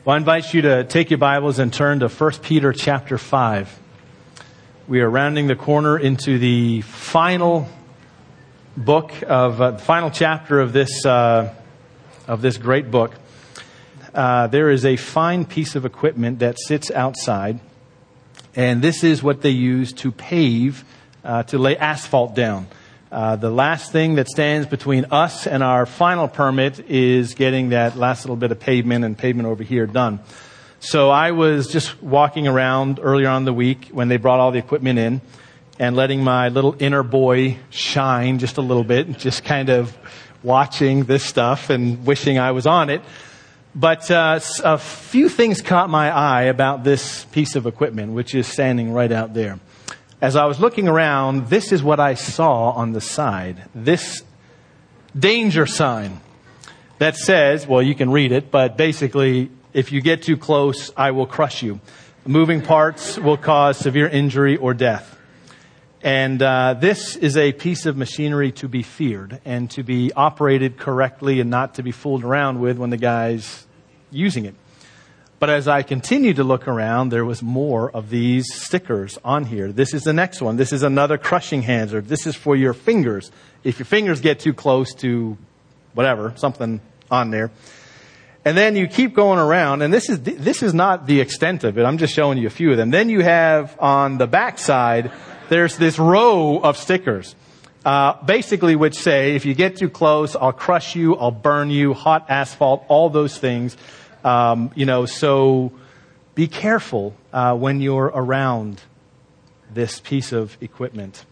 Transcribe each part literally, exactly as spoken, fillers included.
Well, I invite you to take your Bibles and turn to First Peter chapter five. We are rounding the corner into the final book of uh, the final chapter of this uh, of this great book. Uh, there is a fine piece of equipment that sits outside, and this is what they use to pave, uh, to lay asphalt down. Uh, the last thing that stands between us and our final permit is getting that last little bit of pavement and pavement over here done. So I was just walking around earlier on in the week when they brought all the equipment in and letting my little inner boy shine just a little bit, just kind of watching this stuff and wishing I was on it. But uh, a few things caught my eye about this piece of equipment, which is standing right out there. As I was looking around, this is what I saw on the side. This danger sign that says, well, you can read it, but basically, if you get too close, I will crush you. Moving parts will cause severe injury or death. And uh, this is a piece of machinery to be feared and to be operated correctly and not to be fooled around with when the guy's using it. But as I continued to look around, there was more of these stickers on here. This is the next one. This is another crushing hazard. This is for your fingers. If your fingers get too close to whatever, something on there. And then you keep going around, and this is this is not the extent of it. I'm just showing you a few of them. Then you have on the back side, there's this row of stickers. Uh, basically which say, if you get too close, I'll crush you, I'll burn you, hot asphalt, all those things. Um, you know, so be careful uh, when you're around this piece of equipment.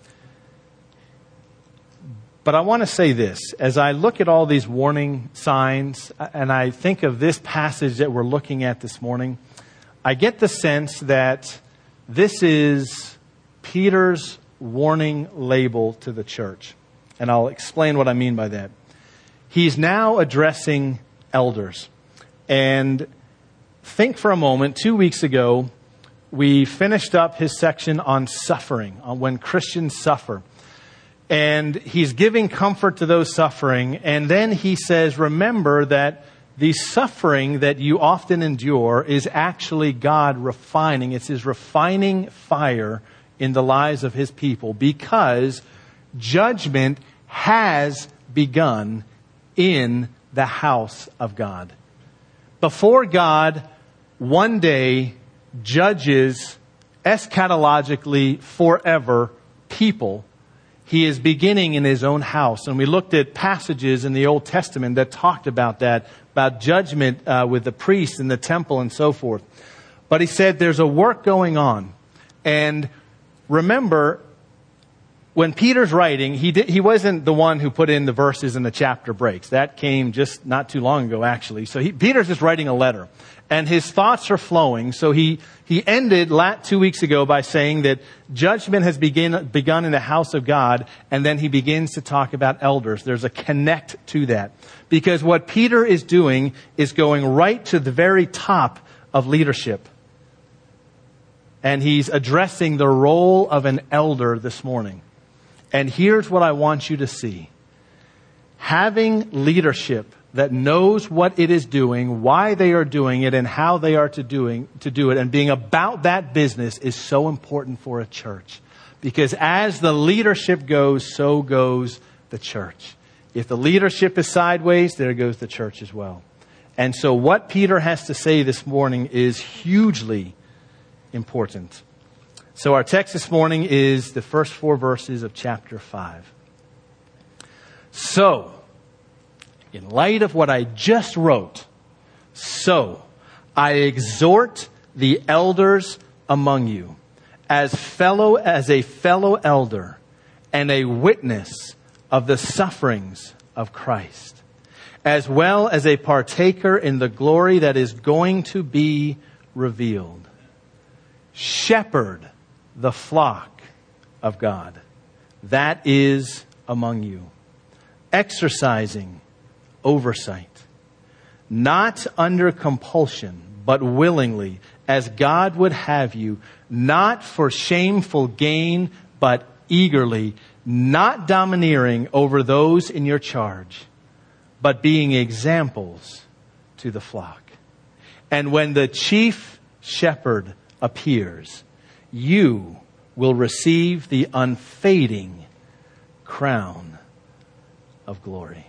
But I want to say this. As I look at all these warning signs, and I think of this passage that we're looking at this morning, I get the sense that this is Peter's warning label to the church. And I'll explain what I mean by that. He's now addressing elders. And think for a moment, two weeks ago, we finished up his section on suffering, on when Christians suffer. And he's giving comfort to those suffering. And then he says, remember that the suffering that you often endure is actually God refining. It's his refining fire in the lives of his people, because judgment has begun in the house of God. Before God one day judges eschatologically forever people, he is beginning in his own house. And we looked at passages in the Old Testament that talked about that, about judgment uh, with the priests in the temple and so forth. But he said there's a work going on. And remember, when Peter's writing, he did, he wasn't the one who put in the verses and the chapter breaks. That came just not too long ago, actually. So he, Peter's just writing a letter. And his thoughts are flowing. So he, he ended lat two weeks ago by saying that judgment has begin, begun in the house of God. And then he begins to talk about elders. There's a connect to that. Because what Peter is doing is going right to the very top of leadership. And he's addressing the role of an elder this morning. And here's what I want you to see. Having leadership that knows what it is doing, why they are doing it, and how they are to doing to do it, and being about that business is so important for a church. Because as the leadership goes, so goes the church. If the leadership is sideways, there goes the church as well. And so what Peter has to say this morning is hugely important. So our text this morning is the first four verses of chapter five. So, in light of what I just wrote, so I exhort the elders among you, as fellow as a fellow elder and a witness of the sufferings of Christ, as well as a partaker in the glory that is going to be revealed. Shepherd the flock of God that is among you, exercising oversight, not under compulsion, but willingly, as God would have you, not for shameful gain, but eagerly, not domineering over those in your charge, but being examples to the flock. And when the chief shepherd appears, you will receive the unfading crown of glory.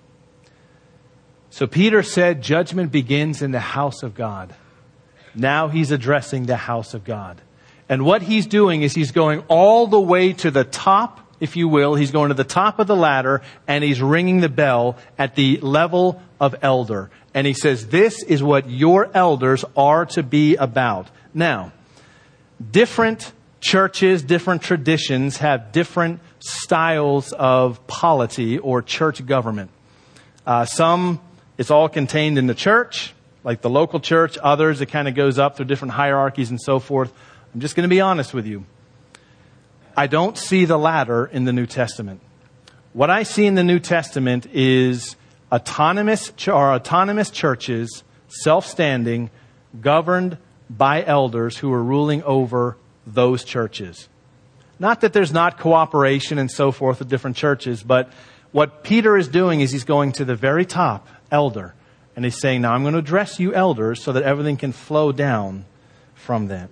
So Peter said judgment begins in the house of God. Now he's addressing the house of God. And what he's doing is he's going all the way to the top, if you will. He's going to the top of the ladder and he's ringing the bell at the level of elder. And he says, this is what your elders are to be about. Now, different churches, different traditions have different styles of polity or church government. Uh, some, it's all contained in the church, like the local church. Others, it kind of goes up through different hierarchies and so forth. I'm just going to be honest with you. I don't see the latter in the New Testament. What I see in the New Testament is autonomous or autonomous churches, self-standing, governed by elders who are ruling over those churches. Not that there's not cooperation and so forth with different churches, but what Peter is doing is he's going to the very top, elder, and he's saying, now I'm going to address you elders so that everything can flow down from them.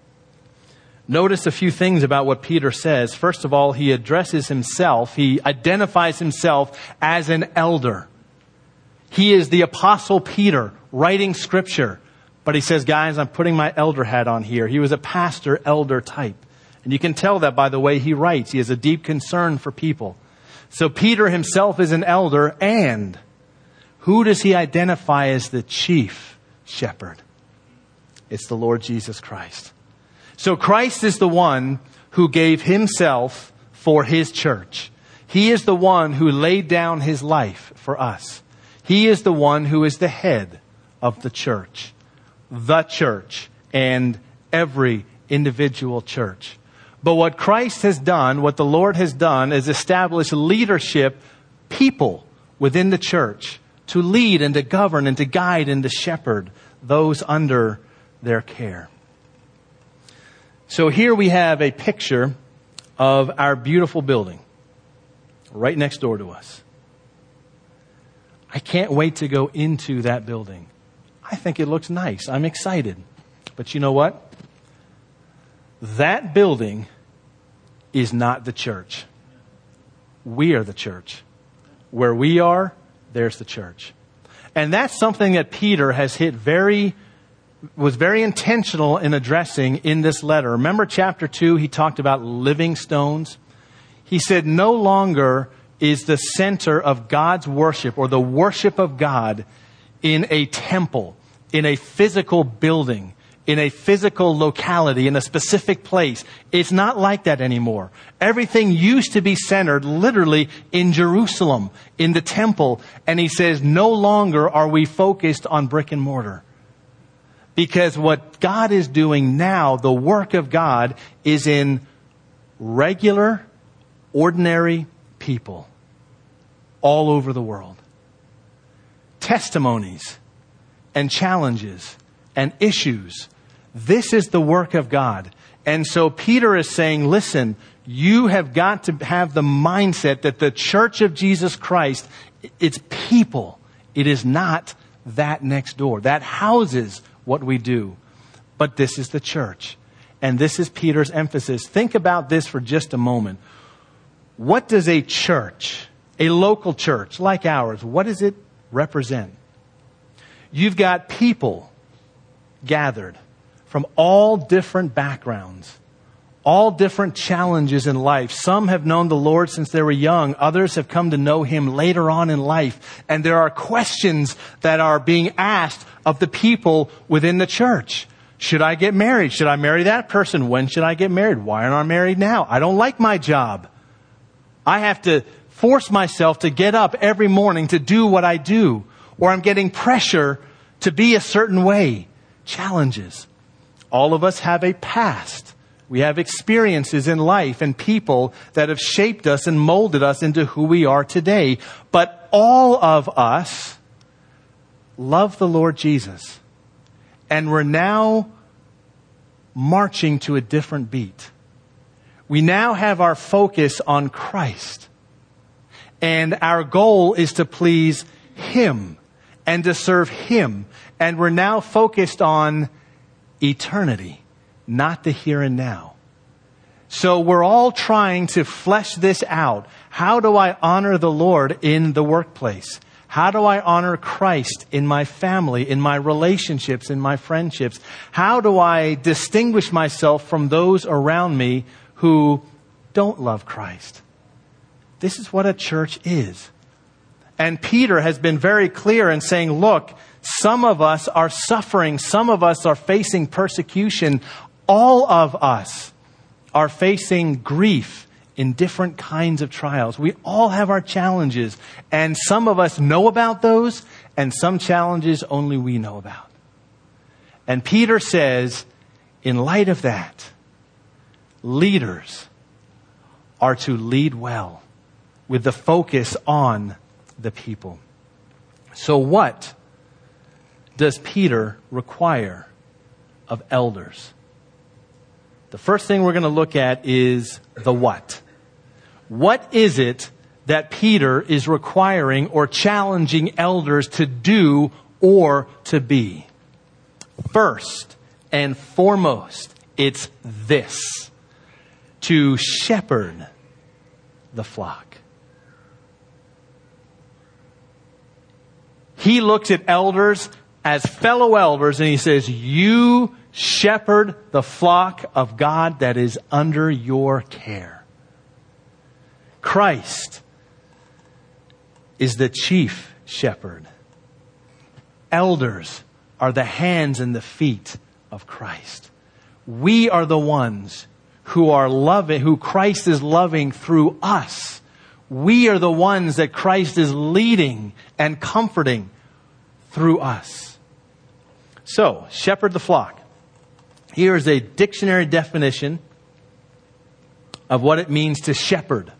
Notice a few things about what Peter says. First of all, he addresses himself. He identifies himself as an elder. He is the Apostle Peter writing Scripture. But he says, guys, I'm putting my elder hat on here. He was a pastor, elder type. And you can tell that by the way he writes. He has a deep concern for people. So Peter himself is an elder. And who does he identify as the chief shepherd? It's the Lord Jesus Christ. So Christ is the one who gave himself for his church. He is the one who laid down his life for us. He is the one who is the head of the church. The church and every individual church. But what Christ has done, what the Lord has done, is establish leadership, people within the church to lead and to govern and to guide and to shepherd those under their care. So here we have a picture of our beautiful building right next door to us. I can't wait to go into that building. I think it looks nice. I'm excited. But you know what? That building is not the church. We are the church. Where we are, there's the church. And that's something that Peter has hit very, was very intentional in addressing in this letter. Remember chapter two, he talked about living stones. He said no longer is the center of God's worship or the worship of God in a temple, in a physical building, in a physical locality, in a specific place. It's not like that anymore. Everything used to be centered literally in Jerusalem, in the temple. And he says, no longer are we focused on brick and mortar. Because what God is doing now, the work of God, is in regular, ordinary people all over the world. Testimonies and challenges and issues. This is the work of God. And so Peter is saying, listen, you have got to have the mindset that the church of Jesus Christ, it's people. It is not that next door. That houses what we do. But this is the church. And this is Peter's emphasis. Think about this for just a moment. What does a church, a local church like ours, what does it represent? You've got people gathered from all different backgrounds, all different challenges in life. Some have known the Lord since they were young. Others have come to know Him later on in life. And there are questions that are being asked of the people within the church. Should I get married? Should I marry that person? When should I get married? Why aren't I married now? I don't like my job. I have to force myself to get up every morning to do what I do. Or I'm getting pressure to be a certain way. Challenges. All of us have a past. We have experiences in life and people that have shaped us and molded us into who we are today. But all of us love the Lord Jesus. And we're now marching to a different beat. We now have our focus on Christ. And our goal is to please Him and to serve Him And we're now focused on eternity, not the here and now. So we're all trying to flesh this out. How do I honor the Lord in the workplace? How do I honor Christ in my family, in my relationships, in my friendships? How do I distinguish myself from those around me who don't love Christ? This is what a church is. And Peter has been very clear in saying, look, some of us are suffering. Some of us are facing persecution. All of us are facing grief in different kinds of trials. We all have our challenges, and some of us know about those, and some challenges only we know about. And Peter says, in light of that, leaders are to lead well with the focus on the people. So what does Peter require of elders? The first thing we're going to look at is the what. What is it that Peter is requiring or challenging elders to do or to be? First and foremost, it's this: to shepherd the flock. He looks at elders as fellow elders and he says, you shepherd the flock of God that is under your care. Christ is the chief shepherd. Elders are the hands and the feet of Christ. We are the ones who are loving, who Christ is loving through us. We are the ones that Christ is leading and comforting through us. So, shepherd the flock. Here is a dictionary definition of what it means to shepherd.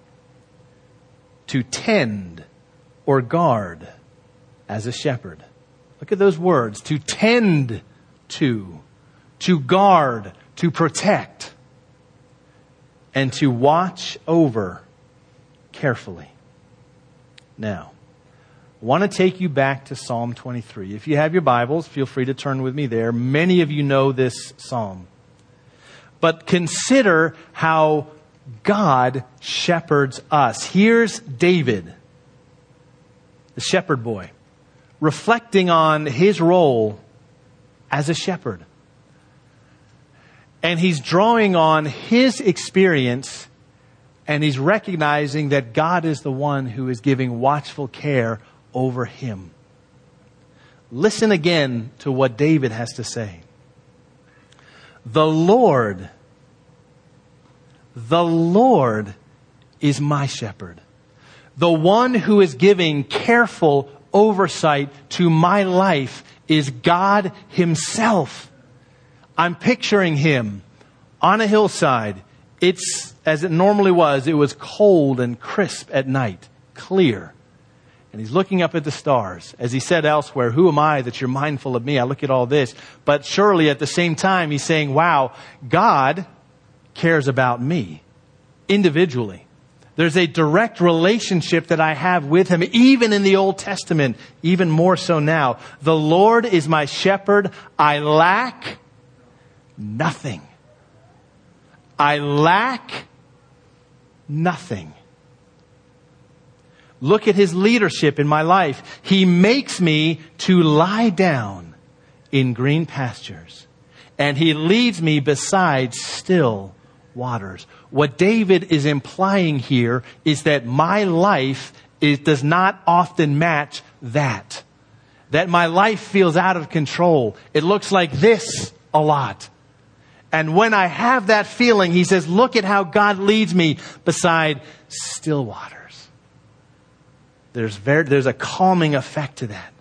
To tend or guard as a shepherd. Look at those words. To tend to, to guard, to protect, and to watch over carefully. Now, I want to take you back to Psalm twenty-three. If you have your Bibles, feel free to turn with me there. Many of you know this psalm. But consider how God shepherds us. Here's David, the shepherd boy, reflecting on his role as a shepherd. And he's drawing on his experience, and he's recognizing that God is the one who is giving watchful care over him. Listen again to what David has to say. The Lord, the Lord is my shepherd. The one who is giving careful oversight to my life is God himself. I'm picturing him on a hillside. It's, as it normally was, it was cold and crisp at night, clear. And he's looking up at the stars. As he said elsewhere, who am I that you're mindful of me? I look at all this. But surely at the same time, he's saying, wow, God cares about me individually. There's a direct relationship that I have with him, even in the Old Testament, even more so now. The Lord is my shepherd. I lack nothing. I lack nothing. Look at his leadership in my life. He makes me to lie down in green pastures, and he leads me beside still waters. What David is implying here is that my life is, does not often match that. That my life feels out of control. It looks like this a lot. And when I have that feeling, he says, look at how God leads me beside still waters. There's very, there's a calming effect to that.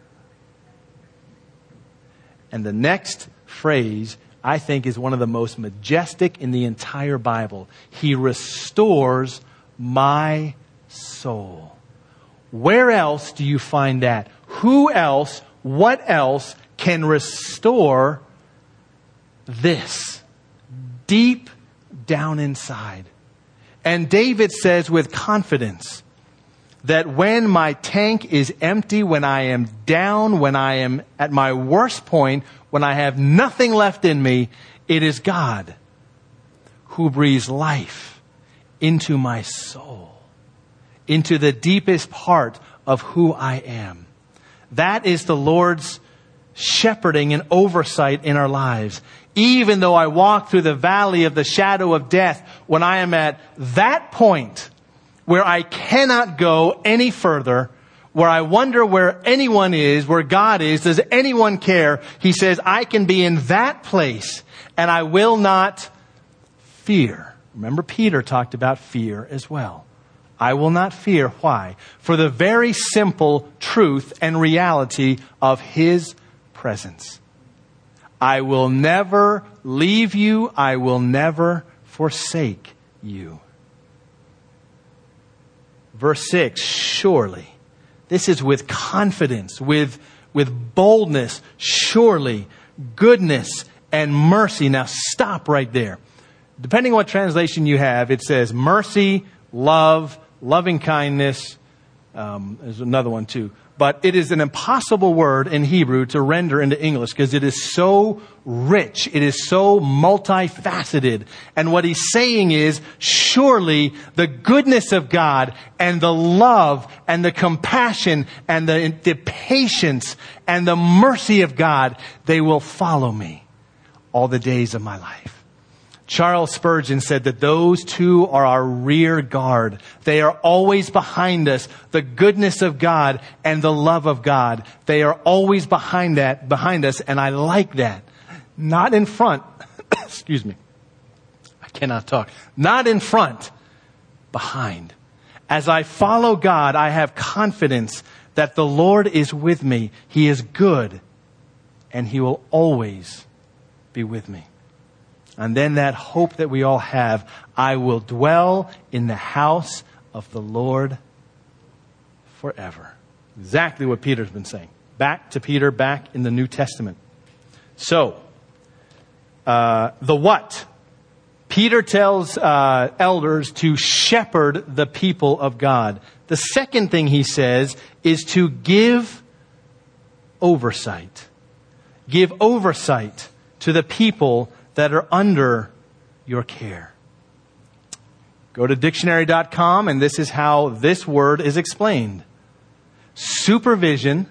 And the next phrase, I think, is one of the most majestic in the entire Bible. He restores my soul. Where else do you find that? Who else, what else can restore this deep down inside? And David says with confidence, that when my tank is empty, when I am down, when I am at my worst point, when I have nothing left in me, it is God who breathes life into my soul, into the deepest part of who I am. That is the Lord's shepherding and oversight in our lives. Even though I walk through the valley of the shadow of death, when I am at that point where I cannot go any further, where I wonder where anyone is, where God is, does anyone care? He says, I can be in that place and I will not fear. Remember, Peter talked about fear as well. I will not fear. Why? For the very simple truth and reality of His presence. I will never leave you. I will never forsake you. Verse six, surely. This is with confidence, with, with boldness. Surely, goodness and mercy. Now stop right there. Depending on what translation you have, it says mercy, love, loving kindness. Um, there's another one too. But it is an impossible word in Hebrew to render into English because it is so rich. It is so multifaceted. And what he's saying is, surely the goodness of God and the love and the compassion and the, the patience and the mercy of God, they will follow me all the days of my life. Charles Spurgeon said that those two are our rear guard. They are always behind us. The goodness of God and the love of God. They are always behind that, behind us. And I like that. Not in front. Excuse me. I cannot talk. Not in front. Behind. As I follow God, I have confidence that the Lord is with me. He is good. And He will always be with me. And then that hope that we all have, I will dwell in the house of the Lord forever. Exactly what Peter's been saying. Back to Peter, back in the New Testament. So, uh, the what? Peter tells uh, elders to shepherd the people of God. The second thing he says is to give oversight. Give oversight to the people that are under your care. Go to dictionary dot com and this is how this word is explained. Supervision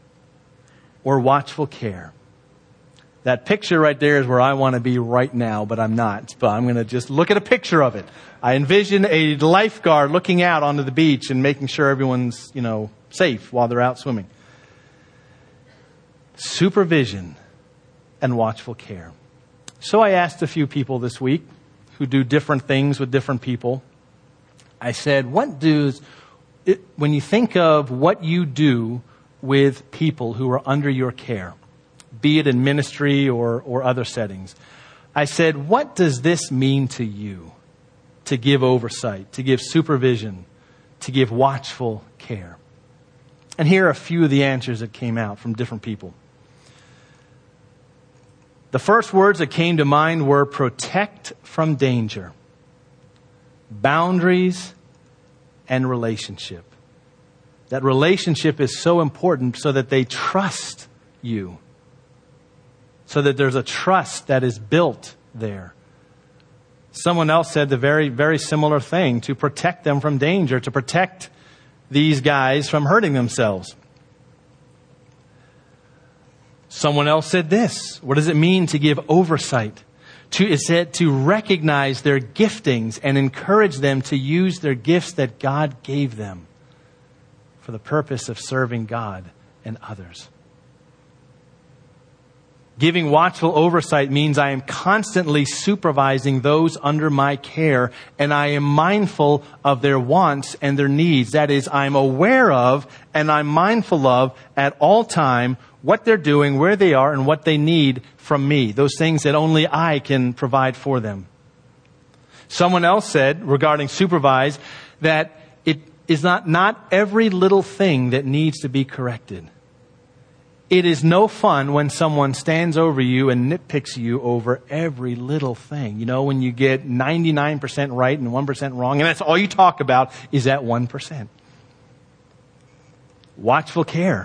or watchful care. That picture right there is where I want to be right now, but I'm not. But I'm going to just look at a picture of it. I envision a lifeguard looking out onto the beach and making sure everyone's, you know, safe while they're out swimming. Supervision and watchful care. So I asked a few people this week who do different things with different people. I said, what does, it, when you think of what you do with people who are under your care, be it in ministry or, or other settings, I said, what does this mean to you to give oversight, to give supervision, to give watchful care? And here are a few of the answers that came out from different people. The first words that came to mind were protect from danger, boundaries, and relationship. That relationship is so important so that they trust you. So that there's a trust that is built there. Someone else said the very, very similar thing, to protect them from danger, to protect these guys from hurting themselves. Someone else said this. What does it mean to give oversight? To, it said to recognize their giftings and encourage them to use their gifts that God gave them for the purpose of serving God and others. Giving watchful oversight means I am constantly supervising those under my care, and I am mindful of their wants and their needs. That is, I'm aware of and I'm mindful of at all time what they're doing, where they are, and what they need from me. Those things that only I can provide for them. Someone else said regarding supervise that it is not, not every little thing that needs to be corrected. It is no fun when someone stands over you and nitpicks you over every little thing. You know, when you get ninety-nine percent right and one percent wrong, and that's all you talk about is that one percent. watchful care.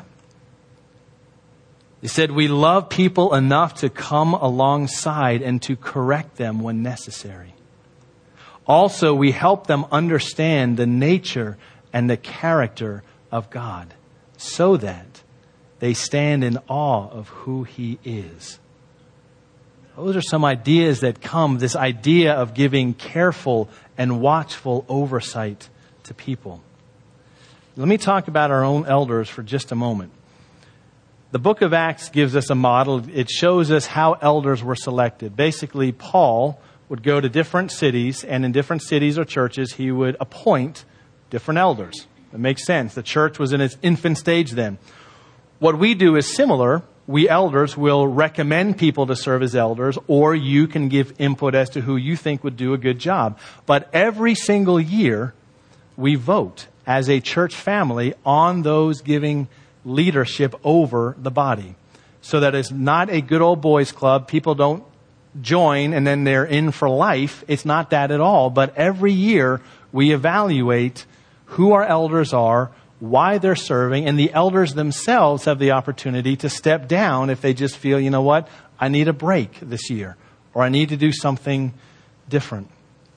He said, we love people enough to come alongside and to correct them when necessary. Also, we help them understand the nature and the character of God so that they stand in awe of who He is. Those are some ideas that come, this idea of giving careful and watchful oversight to people. Let me talk about our own elders for just a moment. The book of Acts gives us a model. It shows us how elders were selected. Basically, Paul would go to different cities, and in different cities or churches, he would appoint different elders. It makes sense. The church was in its infant stage then. What we do is similar. We elders will recommend people to serve as elders, or you can give input as to who you think would do a good job. But every single year, we vote as a church family on those giving leadership over the body. So that it's not a good old boys club. People don't join and then they're in for life. It's not that at all. But every year we evaluate who our elders are, why they're serving, and the elders themselves have the opportunity to step down if they just feel, you know what, I need a break this year, or I need to do something different.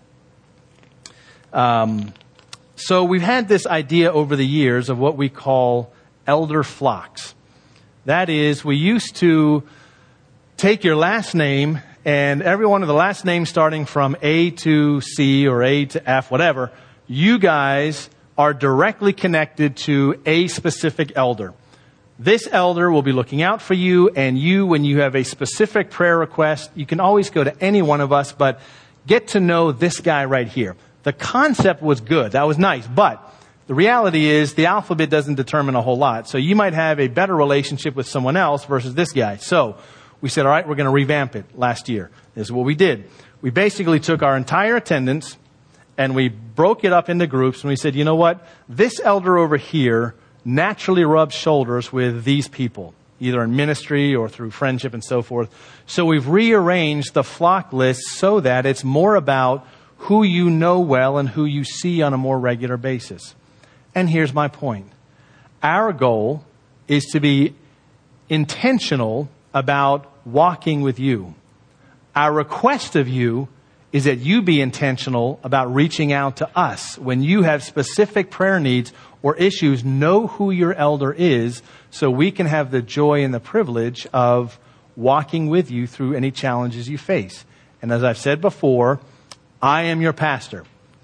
Um, so we've had this idea over the years of what we call elder flocks. That is, we used to take your last name, and every one of the last names starting from A to C or A to F, whatever, you guys are directly connected to a specific elder. This elder will be looking out for you, and you, when you have a specific prayer request, you can always go to any one of us, but get to know this guy right here. The concept was good. That was nice. But the reality is the alphabet doesn't determine a whole lot. So you might have a better relationship with someone else versus this guy. So we said, all right, we're going to revamp it last year. This is what we did. We basically took our entire attendance and we broke it up into groups. And we said, you know what? This elder over here naturally rubs shoulders with these people, either in ministry or through friendship and so forth. So we've rearranged the flock list so that it's more about who you know well and who you see on a more regular basis. And here's my point. Our goal is to be intentional about walking with you. Our request of you is that you be intentional about reaching out to us. When you have specific prayer needs or issues, know who your elder is so we can have the joy and the privilege of walking with you through any challenges you face. And as I've said before, I am your pastor.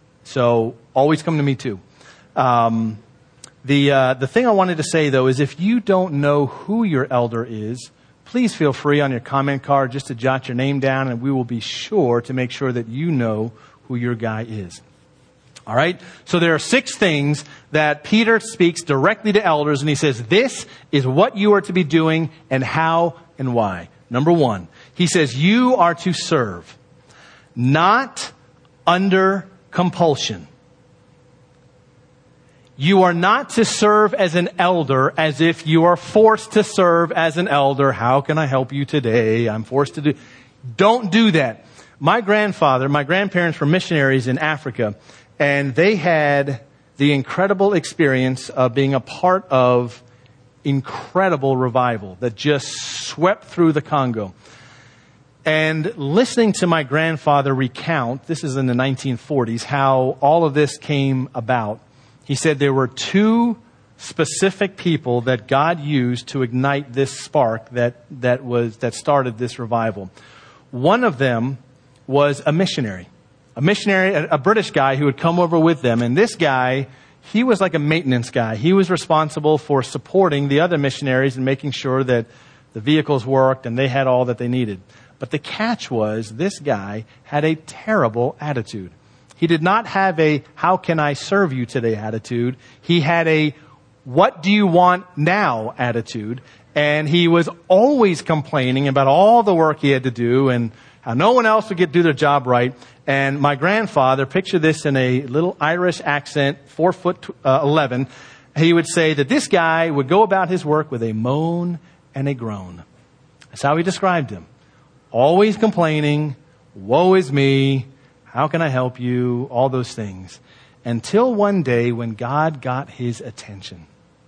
So always come to me too. Um, the uh, the thing I wanted to say, though, is if you don't know who your elder is, please feel free on your comment card just to jot your name down, and we will be sure to make sure that you know who your guy is. All right? So there are six things that Peter speaks directly to elders, and he says, this is what you are to be doing and how and why. Number one, he says, you are to serve, not under compulsion. You are not to serve as an elder as if you are forced to serve as an elder. How can I help you today? I'm forced to do. Don't do that. My grandfather, my grandparents were missionaries in Africa, and they had the incredible experience of being a part of incredible revival that just swept through the Congo. And listening to my grandfather recount, this is in the nineteen forties, how all of this came about. He said there were two specific people that God used to ignite this spark that, that was, that started this revival. One of them was a missionary, a missionary, a, a British guy who had come over with them. And this guy, he was like a maintenance guy. He was responsible for supporting the other missionaries and making sure that the vehicles worked and they had all that they needed. But the catch was this guy had a terrible attitude. He did not have a, how can I serve you today attitude. He had a, what do you want now attitude. And he was always complaining about all the work he had to do and how no one else would get do their job right. And my grandfather, picture this in a little Irish accent, four foot uh, eleven. He would say that this guy would go about his work with a moan and a groan. That's how he described him. Always complaining, woe is me. How can I help you? All those things. Until one day when God got his attention.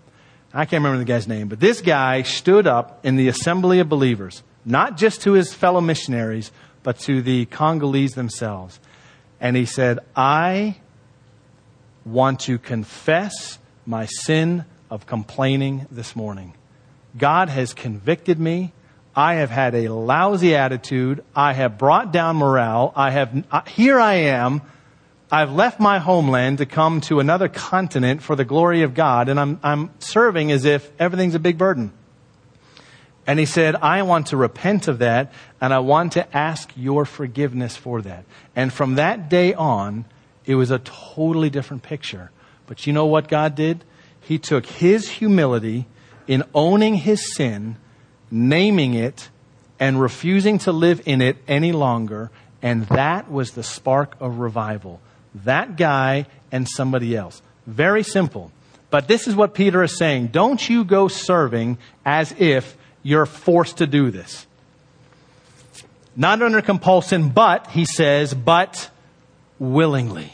I can't remember the guy's name, but this guy stood up in the assembly of believers, not just to his fellow missionaries, but to the Congolese themselves. And he said, I want to confess my sin of complaining this morning. God has convicted me. I have had a lousy attitude. I have brought down morale. I have, uh, here I am. I've left my homeland to come to another continent for the glory of God, and I'm, I'm serving as if everything's a big burden. And he said, I want to repent of that, and I want to ask your forgiveness for that. And from that day on, it was a totally different picture. But you know what God did? He took his humility in owning his sin, naming it, and refusing to live in it any longer. And that was the spark of revival. That guy and somebody else. Very simple. But this is what Peter is saying. Don't you go serving as if you're forced to do this. Not under compulsion, but, he says, but willingly.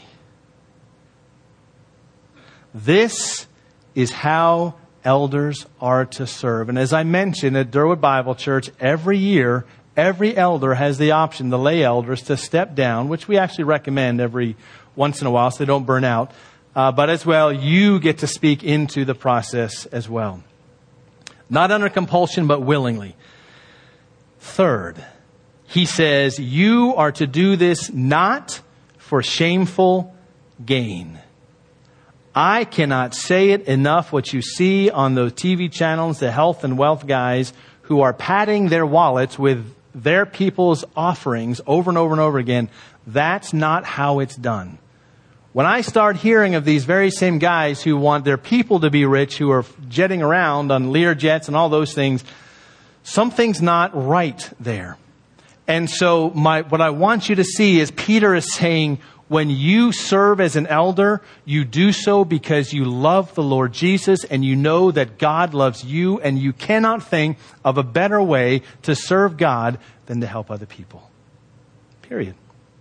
This is how elders are to serve. And as I mentioned at Durwood Bible Church, every year, every elder has the option, the lay elders, to step down, which we actually recommend every once in a while so they don't burn out. Uh, but as well, you get to speak into the process as well. Not under compulsion, but willingly. Third, he says, you are to do this not for shameful gain. I cannot say it enough what you see on those T V channels, the health and wealth guys who are padding their wallets with their people's offerings over and over and over again. That's not how it's done. When I start hearing of these very same guys who want their people to be rich, who are jetting around on Lear jets and all those things, something's not right there. And so my, what I want you to see is Peter is saying, when you serve as an elder, you do so because you love the Lord Jesus and you know that God loves you, and you cannot think of a better way to serve God than to help other people. Period.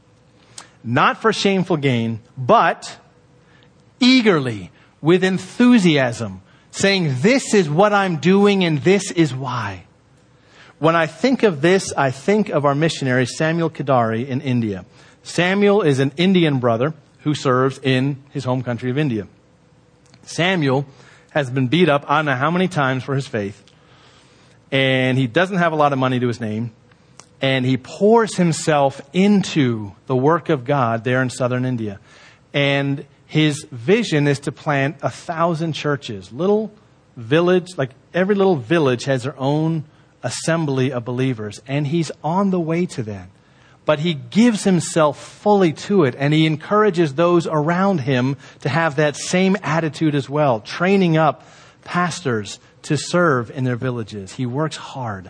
Not for shameful gain, but eagerly, with enthusiasm, saying, this is what I'm doing and this is why. When I think of this, I think of our missionary, Samuel Kadari, in India. Samuel is an Indian brother who serves in his home country of India. Samuel has been beat up, I don't know how many times, for his faith. And he doesn't have a lot of money to his name. And he pours himself into the work of God there in southern India. And his vision is to plant a thousand churches. Little village, like every little village has their own assembly of believers. And he's on the way to that. But he gives himself fully to it. And he encourages those around him to have that same attitude as well. Training up pastors to serve in their villages. He works hard.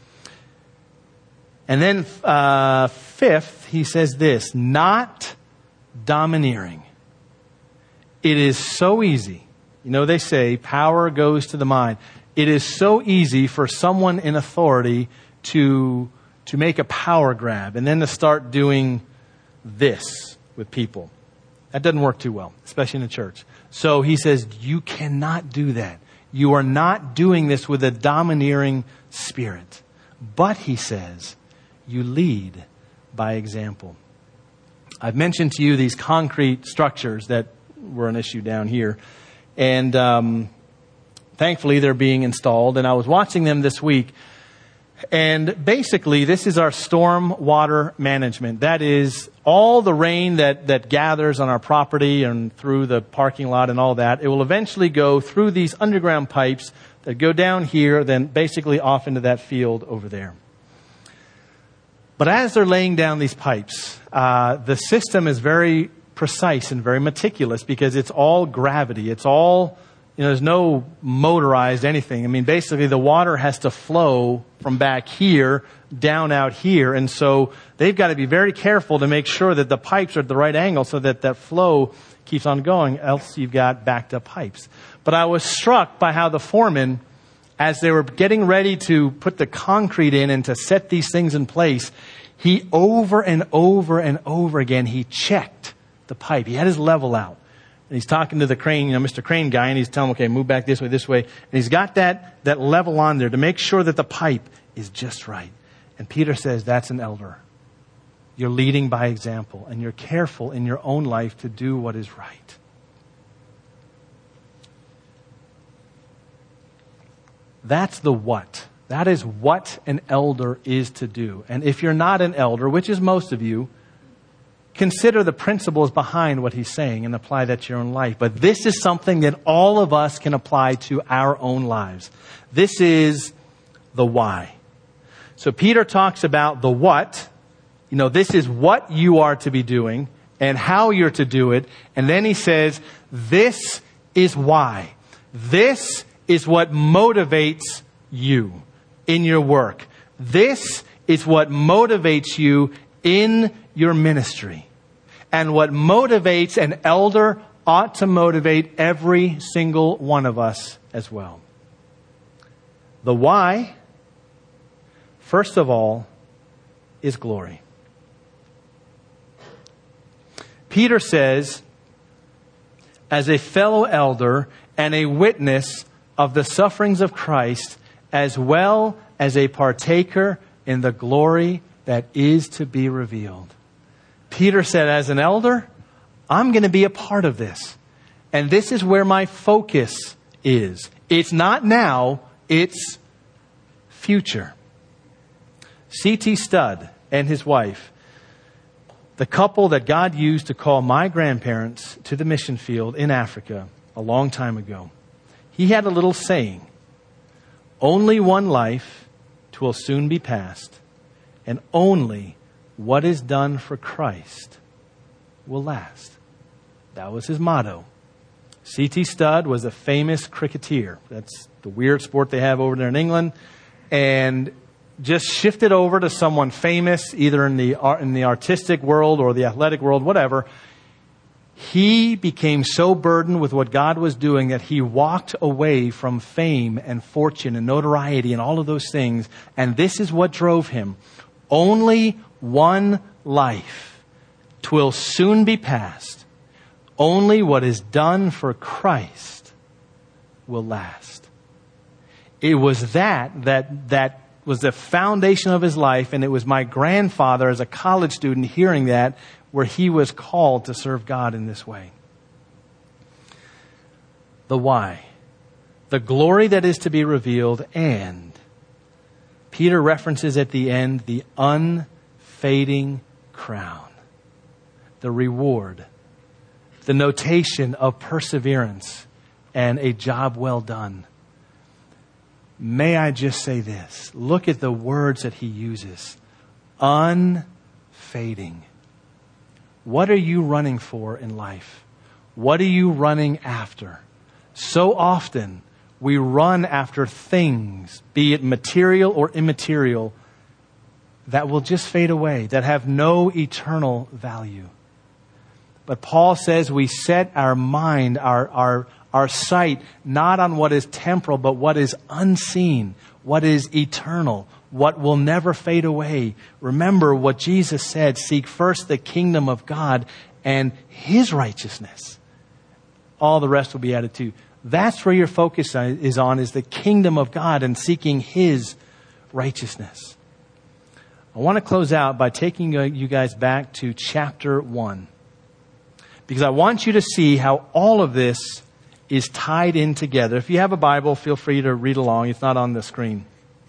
And then uh, fifth, he says this, not domineering. It is so easy. You know, they say power goes to the mind. It is so easy for someone in authority to, to make a power grab and then to start doing this with people. That doesn't work too well, especially in the church. So he says, you cannot do that. You are not doing this with a domineering spirit. But, he says, you lead by example. I've mentioned to you these concrete structures that were an issue down here. And um, thankfully, they're being installed. And I was watching them this week. And basically, this is our storm water management. That is all the rain that, that gathers on our property and through the parking lot and all that. It will eventually go through these underground pipes that go down here, then basically off into that field over there. But as they're laying down these pipes, uh, the system is very precise and very meticulous because it's all gravity. It's all, you know, there's no motorized anything. I mean, basically the water has to flow from back here down out here. And so they've got to be very careful to make sure that the pipes are at the right angle so that that flow keeps on going. Else you've got backed up pipes. But I was struck by how the foreman, as they were getting ready to put the concrete in and to set these things in place, he over and over and over again, he checked the pipe. He had his level out. he's talking to the crane, you know, Mister Crane guy, and he's telling him, okay, move back this way, this way. And he's got that, that level on there to make sure that the pipe is just right. And Peter says, that's an elder. You're leading by example, and you're careful in your own life to do what is right. That's the what. That is what an elder is to do. And if you're not an elder, which is most of you, consider the principles behind what he's saying and apply that to your own life. But this is something that all of us can apply to our own lives. This is the why. So Peter talks about the what. You know, this is what you are to be doing and how you're to do it. And then he says, this is why. This is what motivates you in your work. This is what motivates you in your ministry. And what motivates an elder ought to motivate every single one of us as well. The why, first of all, is glory. Peter says, as a fellow elder and a witness of the sufferings of Christ, as well as a partaker in the glory that is to be revealed. Peter said, as an elder, I'm going to be a part of this. And this is where my focus is. It's not now, it's future. C T Studd and his wife, the couple that God used to call my grandparents to the mission field in Africa a long time ago. He had a little saying, only one life 'twill soon be past, and only what is done for Christ will last. That was his motto. C T Studd was a famous cricketer. That's the weird sport they have over there in England. And just shifted over to someone famous, either in the in the artistic world or the athletic world, whatever. He became so burdened with what God was doing that he walked away from fame and fortune and notoriety and all of those things. And this is what drove him. Only one life 'twill soon be past. Only what is done for Christ will last. It was that that that was the foundation of his life, and it was my grandfather as a college student hearing that, where he was called to serve God in this way. The why. The glory that is to be revealed, and Peter references at the end the unfading crown. The reward. The notation of perseverance and a job well done. May I just say this? Look at the words that he uses. Unfading. What are you running for in life? What are you running after? So often we run after things, be it material or immaterial, that will just fade away, that have no eternal value. But Paul says we set our mind, our, our, our sight, not on what is temporal, but what is unseen, what is eternal, what will never fade away. Remember what Jesus said, seek first the kingdom of God and his righteousness. All the rest will be added to. That's where your focus is on, is the kingdom of God and seeking his righteousness. I want to close out by taking you guys back to chapter one. Because I want you to see how all of this is tied in together. If you have a Bible, feel free to read along. It's not on the screen.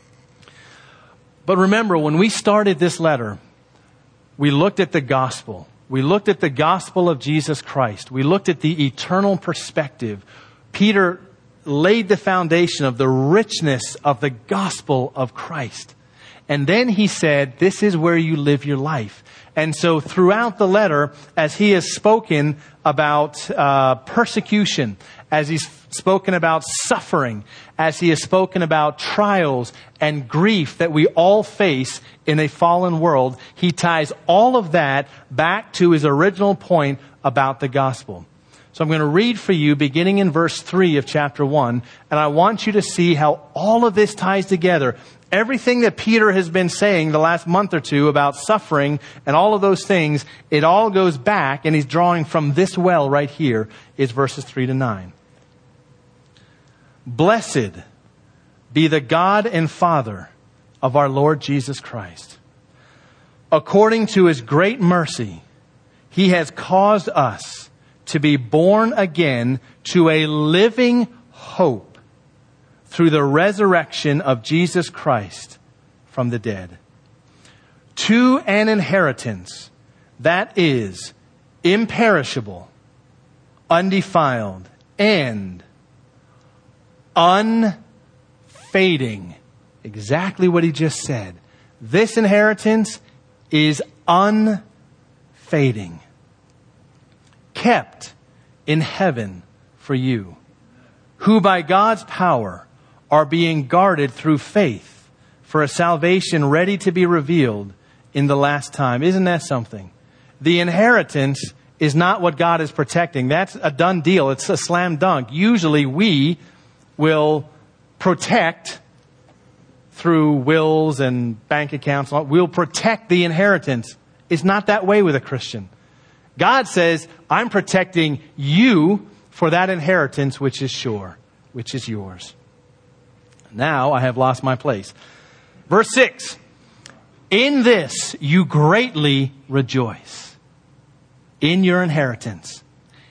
But remember, when we started this letter, we looked at the gospel. We looked at the gospel of Jesus Christ. We looked at the eternal perspective. Peter laid the foundation of the richness of the gospel of Christ. And then he said, this is where you live your life. And so throughout the letter, as he has spoken about uh, persecution, as he's spoken about suffering, as he has spoken about trials and grief that we all face in a fallen world, he ties all of that back to his original point about the gospel. So I'm going to read for you beginning in verse three of chapter one, and I want you to see how all of this ties together. Everything that Peter has been saying the last month or two about suffering and all of those things, it all goes back, and he's drawing from this well right here, is verses three to nine. Blessed be the God and Father of our Lord Jesus Christ. According to his great mercy, he has caused us to be born again to a living hope through the resurrection of Jesus Christ from the dead, to an inheritance that is imperishable, undefiled, and unfading. Exactly what he just said. This inheritance is unfading, kept in heaven for you, who by God's power are being guarded through faith for a salvation ready to be revealed in the last time. Isn't that something? The inheritance is not what God is protecting. That's a done deal. It's a slam dunk. Usually we will protect through wills and bank accounts. We'll protect the inheritance. It's not that way with a Christian. God says, I'm protecting you for that inheritance which is sure, which is yours. Now I have lost my place. Verse six. In this you greatly rejoice, in your inheritance.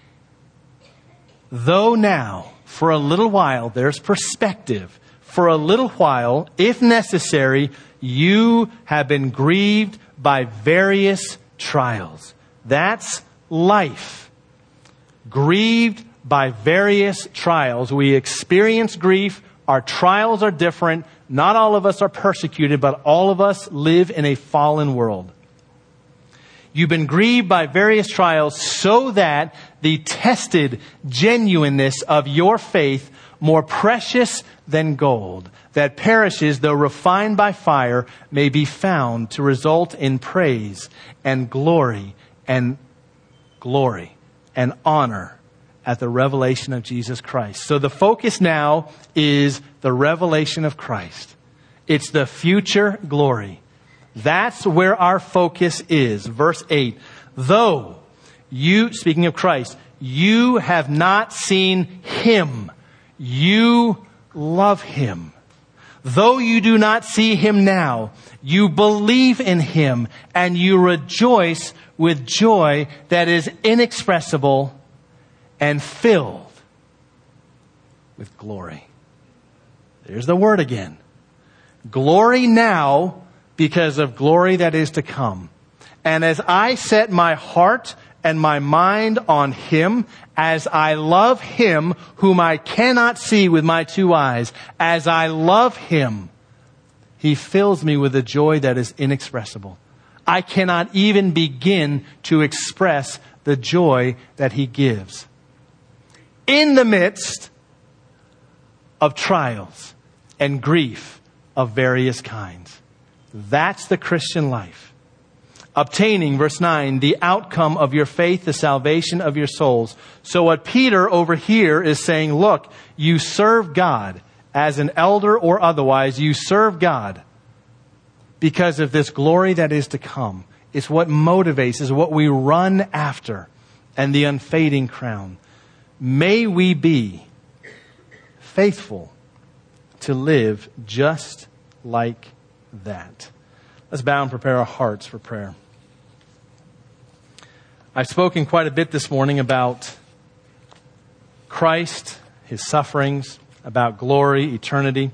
Though now, for a little while, there's perspective. For a little while, if necessary, you have been grieved by various trials. That's life. Grieved by various trials. We experience grief. Our trials are different. Not all of us are persecuted, but all of us live in a fallen world. You've been grieved by various trials so that the tested genuineness of your faith, more precious than gold, that perishes though refined by fire, may be found to result in praise and glory and glory and honor at the revelation of Jesus Christ. So the focus now is the revelation of Christ. It's the future glory. That's where our focus is. Verse eight. Though you, speaking of Christ, you have not seen him, you love him. Though you do not see him now, you believe in him and you rejoice with joy that is inexpressible and filled with glory. There's the word again. Glory now because of glory that is to come. And as I set my heart and my mind on him, as I love him whom I cannot see with my two eyes, as I love him, he fills me with a joy that is inexpressible. I cannot even begin to express the joy that he gives. In the midst of trials and grief of various kinds. That's the Christian life. Obtaining, verse nine, the outcome of your faith, the salvation of your souls. So what Peter over here is saying, look, you serve God as an elder or otherwise. You serve God because of this glory that is to come. It's what motivates, is what we run after, and the unfading crown. May we be faithful to live just like that. Let's bow and prepare our hearts for prayer. I've spoken quite a bit this morning about Christ, his sufferings, about glory, eternity.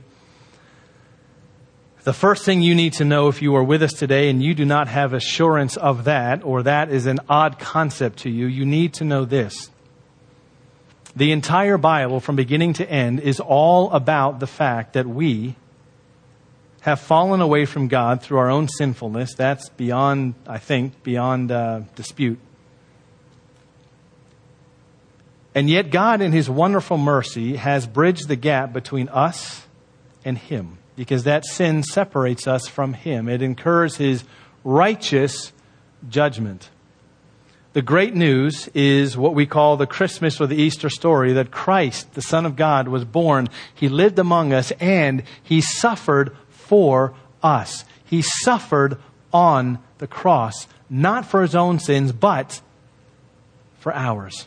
The first thing you need to know if you are with us today and you do not have assurance of that, or that is an odd concept to you, you need to know this. The entire Bible, from beginning to end, is all about the fact that we have fallen away from God through our own sinfulness. That's beyond, I think, beyond uh, dispute. And yet God, in his wonderful mercy, has bridged the gap between us and him, because that sin separates us from him. It incurs his righteous judgment. The great news is what we call the Christmas or the Easter story, that Christ, the Son of God, was born. He lived among us and he suffered for us. He suffered on the cross, not for his own sins, but for ours.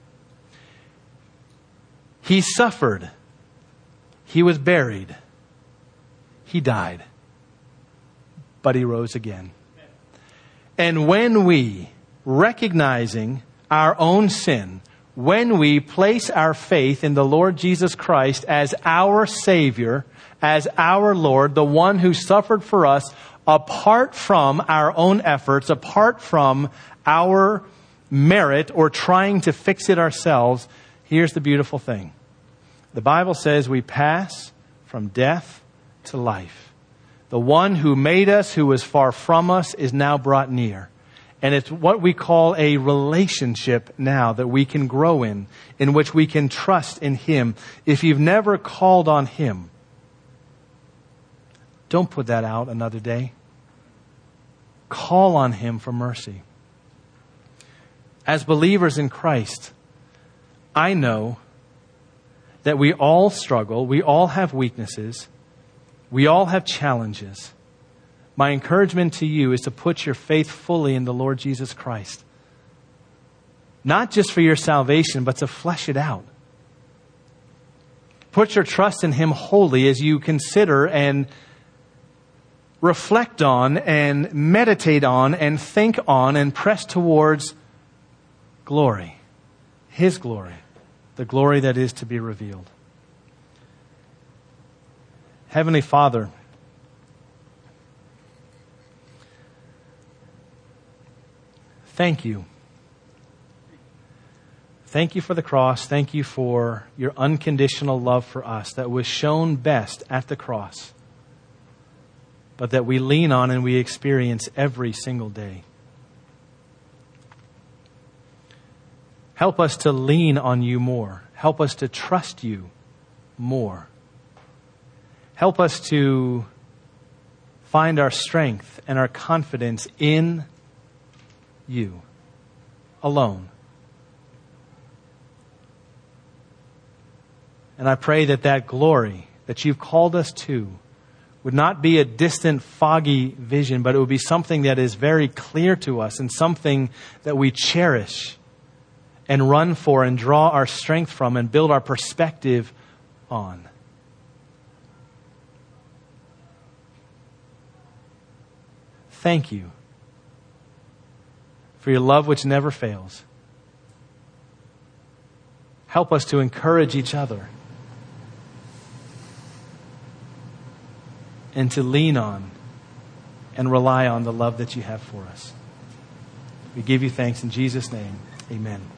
He suffered. He was buried. He died. But he rose again. And when we, recognizing our own sin, when we place our faith in the Lord Jesus Christ as our Savior, as our Lord, the one who suffered for us, apart from our own efforts, apart from our merit or trying to fix it ourselves, here's the beautiful thing. The Bible says we pass from death to life. The one who made us, who was far from us, is now brought near. And it's what we call a relationship now that we can grow in, in which we can trust in Him. If you've never called on Him, don't put that out another day. Call on Him for mercy. As believers in Christ, I know that we all struggle. We all have weaknesses. We all have challenges. My encouragement to you is to put your faith fully in the Lord Jesus Christ. Not just for your salvation, but to flesh it out. Put your trust in Him wholly as you consider and reflect on and meditate on and think on and press towards glory. His glory. The glory that is to be revealed. Heavenly Father, thank you. Thank you for the cross. Thank you for your unconditional love for us that was shown best at the cross, but that we lean on and we experience every single day. Help us to lean on you more. Help us to trust you more. Help us to find our strength and our confidence in you alone. And I pray that that glory that you've called us to would not be a distant, foggy vision, but it would be something that is very clear to us and something that we cherish and run for and draw our strength from and build our perspective on. Thank you for your love which never fails. Help us to encourage each other and to lean on and rely on the love that you have for us. We give you thanks in Jesus' name. Amen.